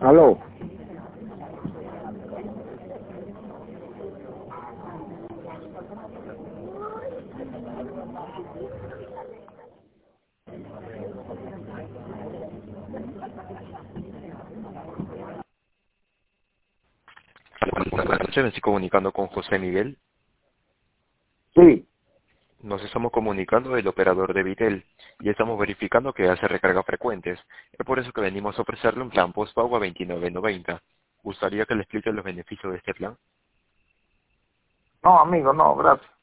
Aló. Buenas noches, me estoy comunicando con José Miguel. Sí. Nos estamos comunicando del operador de Vitel y estamos verificando que hace recargas frecuentes. Es por eso que venimos a ofrecerle un plan postpago a $29.90. ¿Gustaría que le explique los beneficios de este plan? No, amigo, no, gracias.